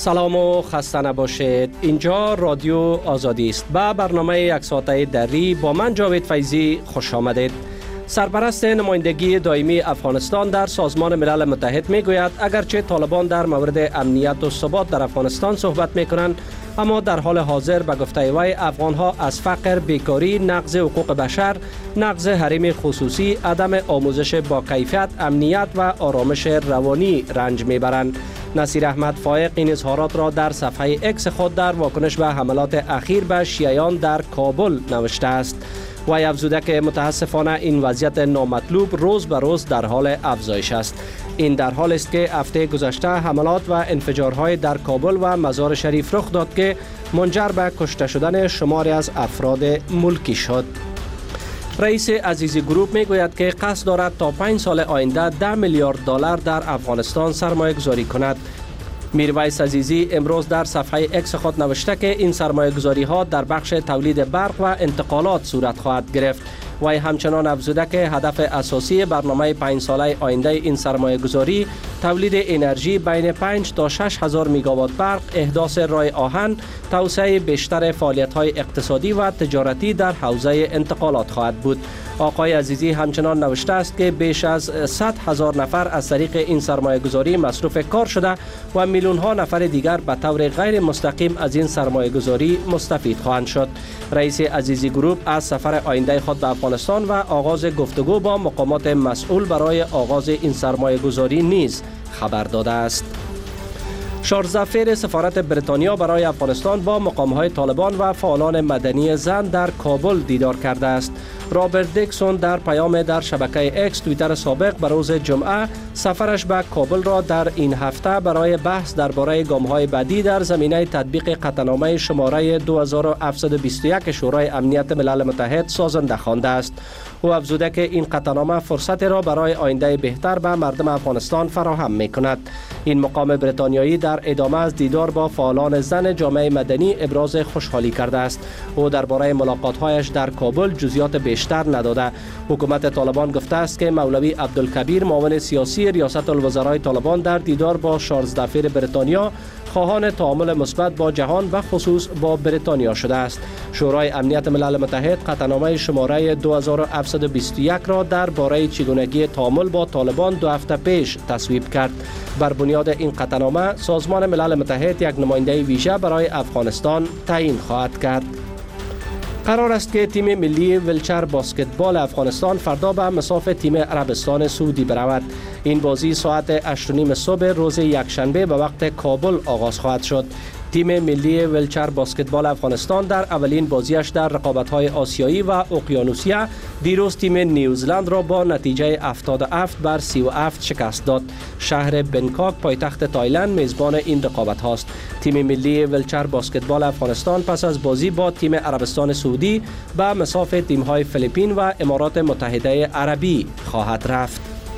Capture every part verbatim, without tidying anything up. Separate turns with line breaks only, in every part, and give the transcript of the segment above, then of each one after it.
سلام و خسته نباشید. اینجا رادیو آزادی است. به برنامه یک ساعته دری با من جاوید فیضی خوش آمدید. سرپرست نمایندگی دائمی افغانستان در سازمان ملل متحد می گوید اگرچه طالبان در مورد امنیت و ثبات در افغانستان صحبت می کنند، اما در حال حاضر به گفته وی افغانها از فقر، بیکاری، نقض حقوق بشر، نقض حریم خصوصی، عدم آموزش با کیفیت، امنیت و آرامش روانی رنج می برند. نصیر احمد فائق این اظهارات را در صفحه اکس خود در واکنش به حملات اخیر به شیعیان در کابل نوشته است. وی افزوده که متاسفانه این وضعیت نامطلوب روز به روز در حال افزایش است. این در حال است که هفته گذشته حملات و انفجارهای در کابل و مزار شریف رخ داد که منجر به کشته شدن شماری از افراد ملکی شد. رئیس عزیزی گروپ می گوید که قصد دارد تا پنج سال آینده ده میلیارد دلار در افغانستان سرمایه گذاری کند. میرویس عزیزی امروز در صفحه اکس خود نوشته که این سرمایه گذاری ها در بخش تولید برق و انتقالات صورت خواهد گرفت. وی همچنان افزوده که هدف اساسی برنامه پنج ساله آینده این سرمایه گذاری تولید انرژی بین پنج تا شش هزار میگاوات برق، احداث راه آهن، توسعه بیشتر فعالیت های اقتصادی و تجارتی در حوزه انتقالات خواهد بود. آقای عزیزی همچنان نوشته است که بیش از صد هزار نفر از طریق این سرمایه گذاری مصروف کار شده و میلیون ها نفر دیگر به طور غیر مستقیم از این سرمایه گذاری مستفید خواهند شد. رئیس عزیزی گروپ از سفر آینده خود به افغانستان و آغاز گفتگو با مقامات مسئول برای آغاز این سرمایه گذاری نیز خبر داده است. شارل زفیر سفارت بریتانیا برای افغانستان با مقام‌های طالبان و فعالان مدنی زن در کابل دیدار کرده است. رابرت دیکسون در پیام در شبکه اکس توییتر سابق به روز جمعه سفرش به کابل را در این هفته برای بحث درباره گام‌های بعدی در زمینه تطبیق قطعنامه شماره دو هزار و هفتصد و بیست و یک شورای امنیت ملل متحد سازنده خوانده است. او افزوده که این قطعنامه فرصت را برای آینده بهتر به مردم افغانستان فراهم می‌کند. این مقام بریتانیایی در ادامه از دیدار با فعالان زن جامعه مدنی ابراز خوشحالی کرده است. او درباره ملاقات‌هایش در کابل جزئیات بیشتر نداده. حکومت طالبان گفته است که مولوی عبدالکبیر معاون سیاسی ریاست الوزرای طالبان در دیدار با شارل زفیر بریتانیا خواهان تعامل مثبت با جهان و خصوص با بریتانیا شده است. شورای امنیت ملل متحد قطعنامه شماره دو هزار و هفتصد و بیست و یک را درباره چگونگی تعامل با طالبان دو هفته پیش تصویب کرد. بر بنیاد این قطعنامه سازمان ملل متحد یک نماینده ویژه برای افغانستان تعیین خواهد کرد. قرار است که تیم ملی ویلچر باسکتبال افغانستان فردا به مصاف تیم عربستان سعودی برود. این بازی ساعت هشت و نیم صبح روز یکشنبه به وقت کابل آغاز خواهد شد. تیم ملی ویلچر باسکتبال افغانستان در اولین بازیش در رقابت‌های آسیایی و اقیانوسیه دیروز تیم نیوزلند را با نتیجه هفتاد و هفت بر سی و هفت شکست داد. شهر بنکاک پایتخت تایلند میزبان این رقابت هاست. تیم ملی ویلچر باسکتبال افغانستان پس از بازی با تیم عربستان سعودی به مصاف تیم‌های فیلیپین و امارات متحده عربی خواهد رفت.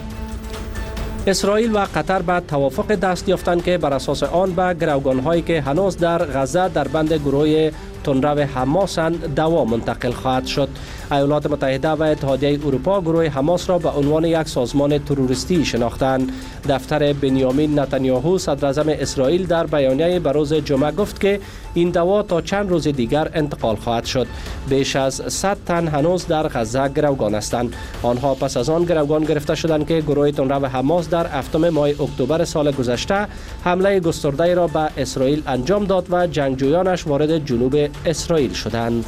اسرائیل و قطر به توافق دست یافتند که بر اساس آن به گروگان‌هایی که هنوز در غزه در بند گروه تندرو حماسند دوا منتقل خواهد شد. ایالات متحده و اتحادیه اروپا گروه حماس را به عنوان یک سازمان تروریستی شناختند. دفتر بنیامین نتانیاهو صدر اعظم اسرائیل در بیانیه به روز جمعه گفت که این دوا تا چند روز دیگر انتقال خواهد شد. بیش از صد تن هنوز در غزه گروگان هستند. آنها پس از آن گروگان گرفته شدند که گروه تندرو حماس در هفتم ماه اکتبر سال گذشته حمله گسترده را به اسرائیل انجام داد و جنگجویانش وارد جنوب اسرائیل شدند.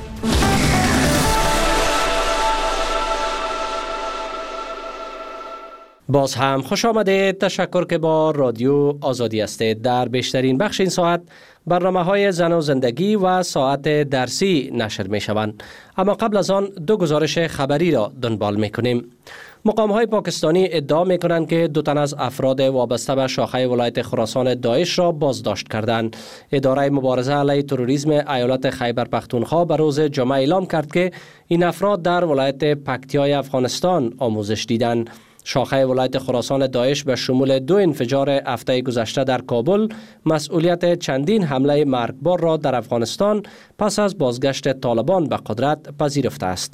باز هم خوش آمدید. تشکر که با رادیو آزادی هستید. در بیشترین بخش این ساعت برنامه های زن و زندگی و ساعت درسی نشر می شوند. اما قبل از آن دو گزارش خبری را دنبال می کنیم. مقام های پاکستانی ادعا می کنند که دو تن از افراد وابسته به شاخه ولایت خراسان داعش را بازداشت کردند. اداره مبارزه علیه تروریسم ایالت خیبر پختونخوا به روز جمعه اعلام کرد که این افراد در ولایت پکتیای افغانستان آموزش دیدند. شاخه ولایت خراسان داعش به شمول دو انفجار هفته گذشته در کابل مسئولیت چندین حمله مرگبار را در افغانستان پس از بازگشت طالبان به قدرت پذیرفته است.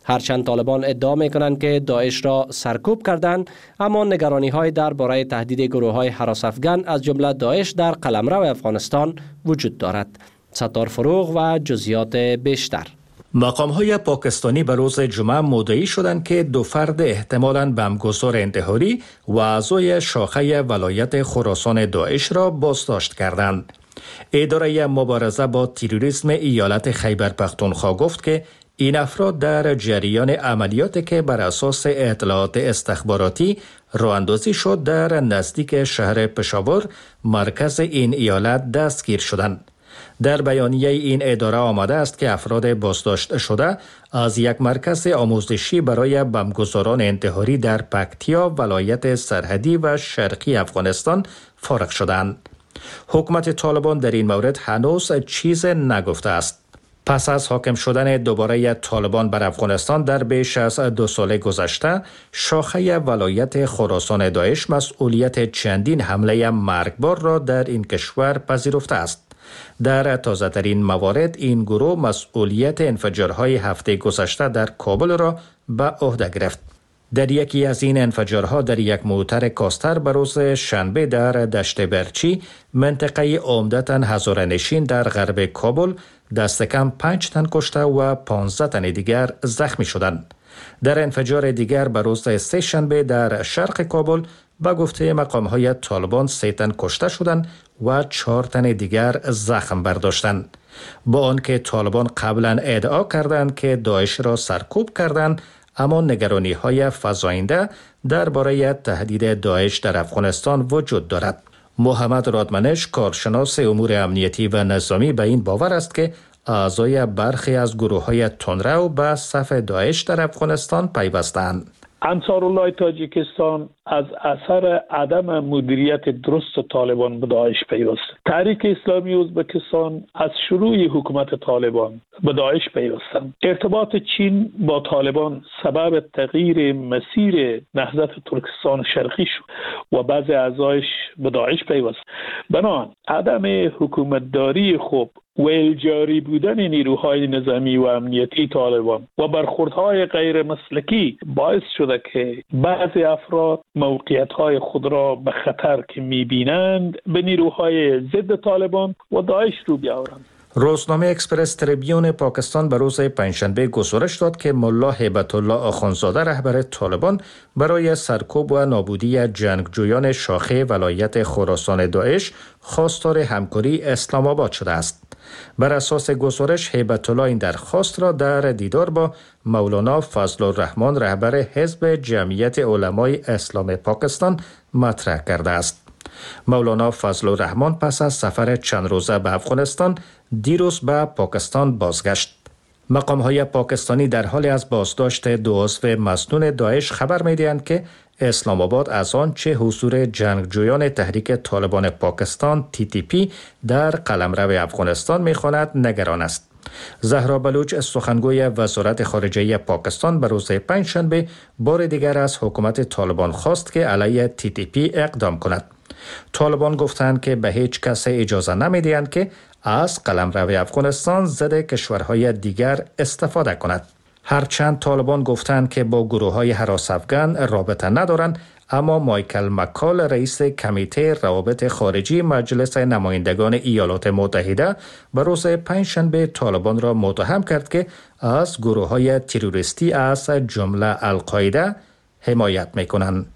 هرچند طالبان ادعا میکنند که داعش را سرکوب کردند، اما نگرانی های درباره تهدید گروه های هراس افغان از جمله داعش در قلمرو افغانستان وجود دارد. ستار فروغ و جزئیات بیشتر.
مقام‌های پاکستانی به روز جمعه مدعی شدند که دو فرد احتمالاً بمبگسار انتحاری و اعضای شاخه ولایت خراسان داعش را بازداشت کردند. اداره مبارزه با تروریسم ایالت خیبر پختونخوا گفت که این افراد در جریان عملیاتی که بر اساس اطلاعات استخباراتی راه اندازی شد در نزدیک شهر پشاور مرکز این ایالت دستگیر شدند. در بیانیه این اداره آمده است که افراد بازداشت شده از یک مرکز آموزشی برای بمبگساران انتحاری در پکتیا ولایت سرحدی و شرقی افغانستان فارغ شدند. حکومت طالبان در این مورد هنوز چیز نگفته است. پس از حاکم شدن دوباره طالبان بر افغانستان در بیش از دو سال گذشته، شاخه ولایت خراسان داعش مسئولیت چندین حمله مرگبار را در این کشور پذیرفته است. در تازه ترین موارد این گروه مسئولیت انفجارهای هفته گذشته در کابل را به عهده گرفت. در یکی از این انفجارها در یک موتر کاستر به روز شنبه در دشت برچی، منطقه عمدتاً هزاره‌نشین در غرب کابل، دست کم پنج تن کشته و پانزده تن دیگر زخمی شدند. در انفجار دیگر به روز سه شنبه در شرق کابل به گفته مقام‌های طالبان سه تن کشته شدند و چهار تن دیگر زخم برداشتند. با آنکه طالبان قبلا ادعا کردند که داعش را سرکوب کردند، اما نگرانی‌های فزاینده درباره تهدید داعش در افغانستان وجود دارد. محمد رادمنش، کارشناس امور امنیتی و نظامی، به این باور است که اعضای برخی از گروه‌های تندرو به صف داعش در افغانستان پیوستند.
انصارالله تاجیکستان از اثر عدم مدیریت درست طالبان به داعش پیوست. تحریک اسلامی ازبکستان از شروع حکومت طالبان به داعش پیوستند. ارتباط چین با طالبان سبب تغییر مسیر نهضت ترکستان شرقی شد و بعضی اعضایش به داعش پیوست. بنابراین عدم حکومتداری خوب و الجاری بودن نیروهای نظامی و امنیتی طالبان و برخوردهای غیر مسلکی باعث شده که بعضی افراد موقعیت‌های خود را به خطر که می‌بینند به نیروهای ضد طالبان و داعش رو بیاورند.
روزنامه اکسپرس تریبیون پاکستان به روز پنجشنبه گزارش داد که ملا هیبت الله آخوندزاده رهبر طالبان برای سرکوب و نابودی جنگجویان شاخه ولایت خراسان داعش خواستار همکاری اسلام آباد شده است. بر اساس گزارش، هیبت الله این درخواست را در دیدار با مولانا فضل الرحمن رهبر حزب جمعیت علمای اسلام پاکستان مطرح کرده است. مولانا فضل الرحمن پس از سفر چند روزه به افغانستان دیروز به پاکستان بازگشت. مقام‌های پاکستانی در حال از بازداشت دو عضو مسنون داعش خبر می‌دهند که اسلام آباد از آنچه حضور جنگجویان تحریک طالبان پاکستان تی تی پی در قلمرو افغانستان می‌خواند نگران است. زهرا بلوچ، سخنگوی وزارت خارجه پاکستان، به روز پنجشنبه بار دیگر از حکومت طالبان خواست که علیه تی تی پی اقدام کند. طالبان گفتند که به هیچ کس اجازه نمی‌دهند که از قلمرو افغانستان ضد کشورهای دیگر استفاده کند. هرچند طالبان گفتند که با گروه‌های هراس افغان رابطه ندارند، اما مایکل مکال، رئیس کمیته روابط خارجی مجلس نمایندگان ایالات متحده، به روز پنجشنبه طالبان را متهم کرد که از گروه‌های تروریستی از جمله القاعده حمایت می‌کنند.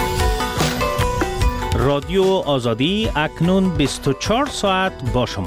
رادیو آزادی اکنون بیست و چهار ساعت با شما.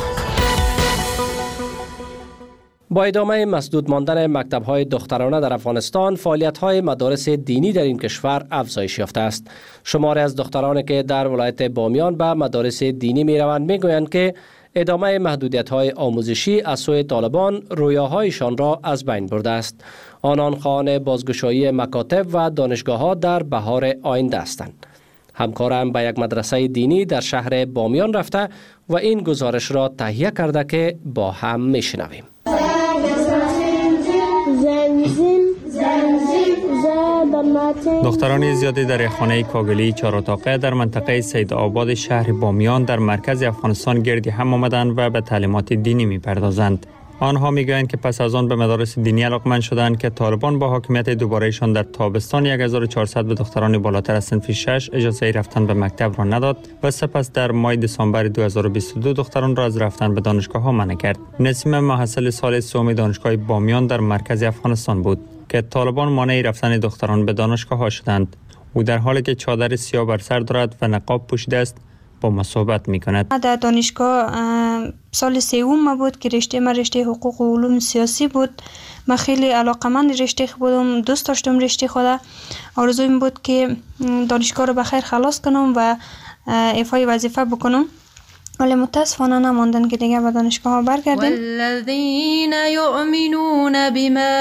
با ادامه مسدود ماندن مکتب‌های دخترانه در افغانستان، فعالیت‌های مدارس دینی در این کشور افزایش یافته است. شماری از دخترانی که در ولایت بامیان به مدارس دینی می‌روند می‌گویند که ادامه محدودیت‌های آموزشی از سوی طالبان رویاهایشان را از بین برده است. آنان خواهان بازگشایی مکاتب و دانشگاه‌ها در بهار آینده هستند. همکارم به یک مدرسه دینی در شهر بامیان رفته و این گزارش را تهیه کرده که با هم میشنویم.
دختران زیادی در خانه کاگلی چهاراتاقه در منطقه سید آباد شهر بامیان در مرکز افغانستان گردی هم آمدند و به تعلیمات دینی می پردازند. آنها میگویند که پس از آن به مدارس دینی علاقمند شدند که طالبان با حاکمیت دوبارهشان در تابستان هزار و چهارصد به دختران بالاتر از صنف شش اجازه رفتن به مکتب را نداد و سپس در ماه دسامبر دو هزار و بیست و دو دختران را از رفتن به دانشگاه ها منع کرد. نسیم محصل سال سوم دانشگاه بامیان در مرکز افغانستان بود که طالبان مانع رفتن دختران به دانشگاه ها شدند. او در حالی که چادر سیاه بر سر دارد و نقاب پوشیده است با ما صحبت می‌کند.
در دانشگاه سال سوم بود که رشته من رشته حقوق و علوم سیاسی بود. من خیلی علاقه‌مند رشته بودم، دوست داشتم رشته خود. آرزویم بود که دانشگاه رو بخیر خلاص کنم و ایفای وظیفه بکنم. ولی متاسفانه نماندن که دیگه به دانشگاه ها برگردیم.
والذین یؤمنون بما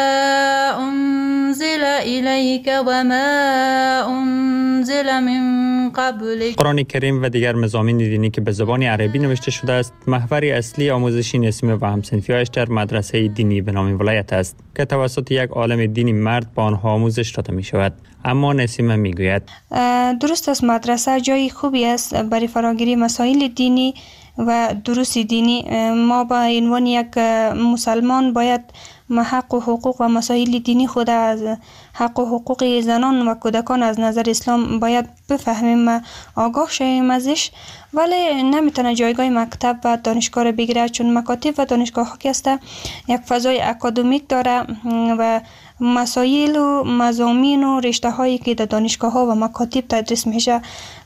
انزل الیک و ما انزل من قبلک.
قرآن کریم و دیگر مضامین دینی که به زبان عربی نوشته شده است محور اصلی آموزشی نسیم و همسنفی‌هایش در مدرسه دینی به نام ولایت است که توسط یک عالم دینی مرد با آنها آموزش داده می شود. اما نسیم میگوید
درست است، مدرسه جای خوبی است برای فراگیری مسائل دینی و دروس دینی. ما با عنوان یک مسلمان باید حق و حقوق و مسائل دینی خود از حق و حقوق زنان و کودکان از نظر اسلام باید بفهمیم و آگاه شویم ازش، ولی نمیتونه جایگاه مکتب و دانشگاه رو بگیره، چون مکاتب و دانشگاه ها که یک فضای اکادمیک داره و مسائل و مضامین و رشته هایی که در دانشگاه ها و مکاتب تدریس میشه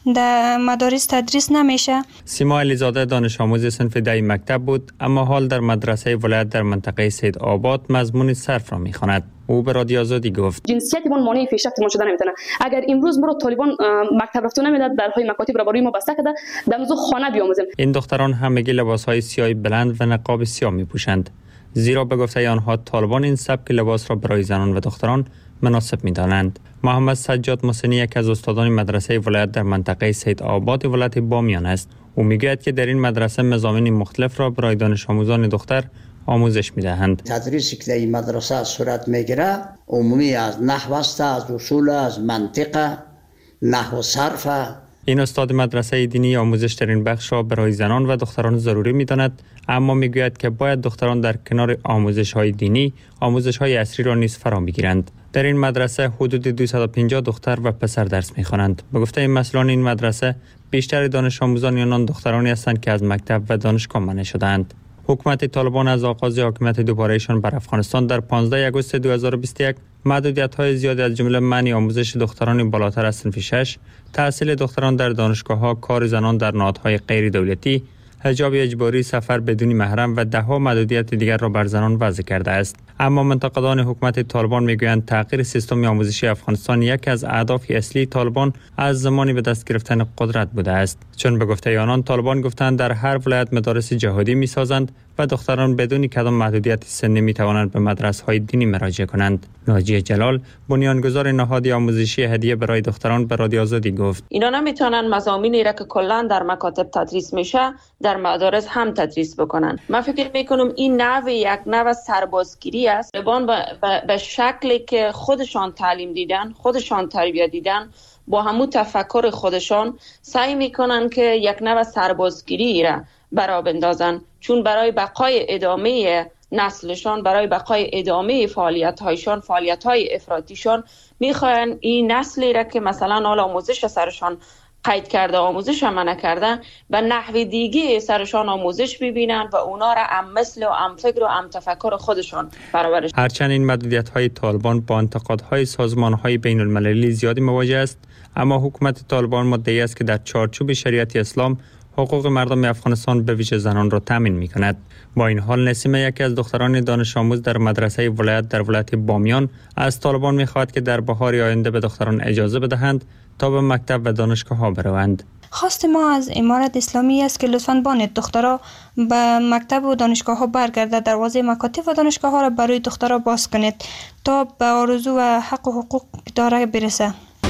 در مدارس تدریس نمیشه.
سیما علیزاده دانش آموز صنف ده مکتب بود، اما حال در مدرسه ولایت در منطقه سید آباد مضمون صرف را میخواند. او به رادیو آزادی گفت
جنسیتمون مانع پیشرفتمون شده نمیتونه. اگر امروز ما رو طالبان مکتب رفتن نمیداد، درهای مکاتب را برای ما بسته کرده، در موضوع خانه بیاموزیم.
این دختران همگی لباسهای سیاه بلند و نقاب سیاه میپوشند، زیرا به گفته آنها طالبان این سبک لباس را برای زنان و دختران مناسب می‌دانند. محمد سجاد محسنی یک از استادان مدرسه ولایت در منطقه سید آباد ولایت بامیان است. او میگوید که در این مدرسه مضامین مختلف را برای دانش آموزان دختر آموزش می‌دهند.
تدریسی که در این مدرسه صورت می‌گیرد عمومی از نحو است، از اصول، از منطق، نحو و صرف.
این استاد مدرسه دینی آموزش در این بخش را برای زنان و دختران ضروری می‌داند، اما میگوید که باید دختران در کنار آموزش‌های دینی، آموزش‌های عصری را نیز فرا بگیرند. در این مدرسه حدود دویست و پنجاه دختر و پسر درس می‌خوانند. به گفته این مسئولان این مدرسه بیشتر دانش آموزان آن دخترانی هستند که از مکتب و دانشگاه منع شده‌اند. حکومت طالبان از آغاز حاکمیت دوبارهشان بر افغانستان در پانزده آگوست دو هزار و بیست و یک محدودیت‌های زیادی از جمله منع آموزش دختران بالاتر از صنف شش، تحصیل دختران در دانشگاه‌ها، کار زنان در نهادهای غیر دولتی، حجاب اجباری، سفر بدون محرم و ده‌ها محدودیت دیگر را بر زنان وضع کرده است. اما منتقدان حکومت طالبان میگویند تغییر سیستم آموزشی افغانستان یکی از اهداف اصلی طالبان از زمانی به دست گرفتن قدرت بوده است، چون به گفته آنان طالبان گفتند در هر ولایت مدارس جهادی میسازند و دختران بدون کدام محدودیت سنی می توانند به مدرسه‌های دینی مراجعه کنند. ناجیه جلال بنیانگذار نهاد آموزشی هدیه برای دختران به رادیو آزادی گفت
اینا نمیتونن مضامینی را که کلا در مکاتب تدریس میشه در مدارس هم تدریس بکنن. من فکر میکنم این نوع یک نوع سربازگیری است. طالبان به شکلی که خودشان تعلیم دیدن، خودشان تربیت دیدن، با همون تفکر خودشان سعی میکنن که یک نوع سربازگیری را برا بندازن، چون برای بقای ادامه نسلشان، برای بقای ادامه فعالیت هایشان، فعالیت های افراطیشان میخواین این نسلی را که مثلا حال آموزش سرشان قید کرده، آموزش هم منع کرده، و نحو دیگه سرشان آموزش ببینن و اونا را هم مثل و هم فکر و هم تفکر خودشان برابرش.
هرچند این محدودیت های طالبان با انتقادهای سازمان های بین المللی زیادی مواجه است، اما حکومت طالبان مدعی است که در چارچوب شریعت اسلام حقوق مردم افغانستان به ویژه زنان را تامین می‌کند. با این حال نسیم یکی از دختران دانش آموز در مدرسه ولایت در ولایت بامیان از طالبان می‌خواهد که در بهار آینده به دختران اجازه بدهند تا به مکتب و دانشگاه‌ها بروند.
خواست ما از امارت اسلامی است که لطفاً بانید دخترها به مکتب و دانشگاه‌ها برگردد، دروازه مکاتب و دانشگاه‌ها را برای دخترها باز کنید تا به آرزو و حق و حقوق داره برسه.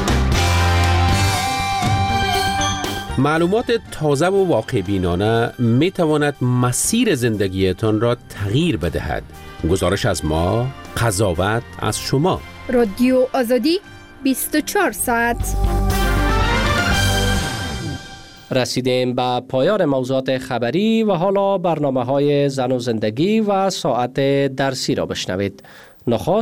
معلومات تازه و واقع بینانه می تواند مسیر زندگیتان را تغییر بدهد. گزارش از ما، قضاوت از شما.
رادیو آزادی بیست و چهار ساعت.
رسیدیم به پایان موضوعات خبری و حالا برنامه های زن و زندگی و ساعت درسی را بشنوید. نخست